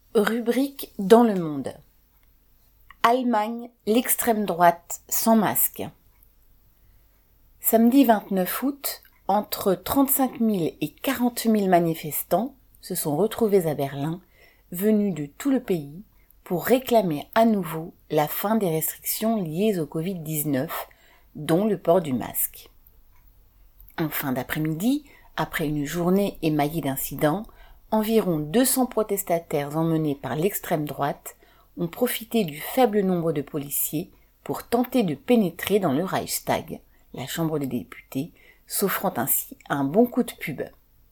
Rubrique dans le monde. Allemagne, l'extrême droite sans masque. Samedi 29 août, entre 35 000 et 40 000 manifestants se sont retrouvés à Berlin, venus de tout le pays, pour réclamer à nouveau la fin des restrictions liées au Covid-19, dont le port du masque. En fin d'après-midi, après une journée émaillée d'incidents, environ 200 protestataires emmenés par l'extrême droite ont profité du faible nombre de policiers pour tenter de pénétrer dans le Reichstag, la Chambre des députés, s'offrant ainsi un bon coup de pub.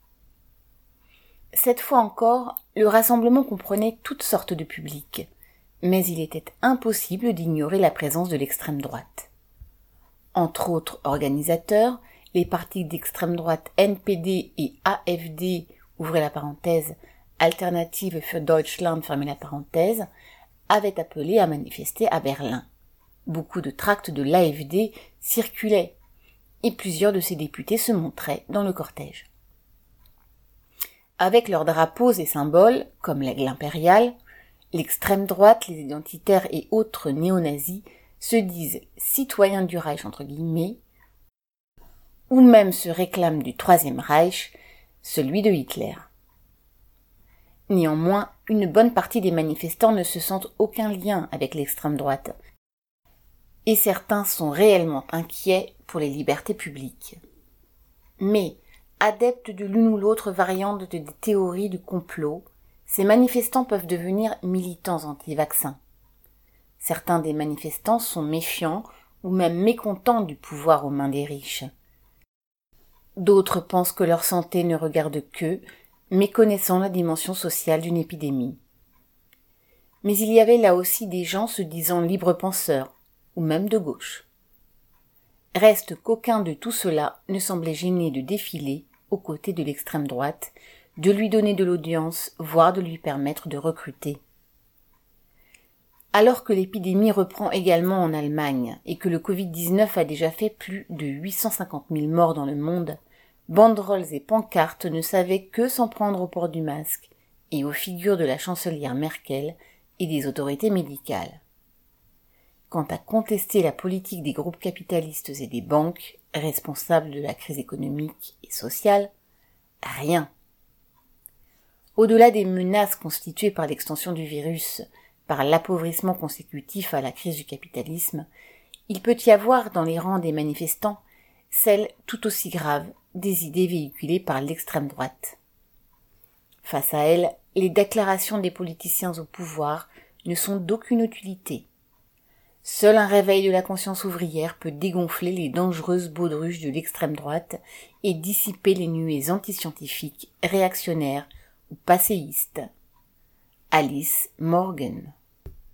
Cette fois encore, le rassemblement comprenait toutes sortes de publics, mais il était impossible d'ignorer la présence de l'extrême droite. Entre autres organisateurs, les partis d'extrême droite NPD et AfD, ouvrez la parenthèse, Alternative für Deutschland, fermez la parenthèse, avaient appelé à manifester à Berlin. Beaucoup de tracts de l'AfD circulaient, et plusieurs de ses députés se montraient dans le cortège. Avec leurs drapeaux et symboles, comme l'aigle impérial, l'extrême droite, les identitaires et autres néo-nazis se disent citoyens du Reich entre guillemets, ou même se réclament du Troisième Reich, celui de Hitler. Néanmoins, une bonne partie des manifestants ne se sentent aucun lien avec l'extrême droite, et certains sont réellement inquiets pour les libertés publiques. Mais, adeptes de l'une ou l'autre variante des théories du complot, ces manifestants peuvent devenir militants anti-vaccins. Certains des manifestants sont méfiants ou même mécontents du pouvoir aux mains des riches. D'autres pensent que leur santé ne regarde qu'eux, méconnaissant la dimension sociale d'une épidémie. Mais il y avait là aussi des gens se disant libres penseurs, ou même de gauche. Reste qu'aucun de tout cela ne semblait gêné de défiler aux côtés de l'extrême droite, de lui donner de l'audience, voire de lui permettre de recruter. Alors que l'épidémie reprend également en Allemagne et que le Covid-19 a déjà fait plus de 850 000 morts dans le monde, banderoles et pancartes ne savaient que s'en prendre au port du masque et aux figures de la chancelière Merkel et des autorités médicales. Quant à contester la politique des groupes capitalistes et des banques, responsables de la crise économique et sociale, rien. Au-delà des menaces constituées par l'extension du virus, par l'appauvrissement consécutif à la crise du capitalisme, il peut y avoir dans les rangs des manifestants celles tout aussi graves des idées véhiculées par l'extrême droite. Face à elles, les déclarations des politiciens au pouvoir ne sont d'aucune utilité. Seul un réveil de la conscience ouvrière peut dégonfler les dangereuses baudruches de l'extrême droite et dissiper les nuées antiscientifiques, réactionnaires ou passéistes. Alice Morgan.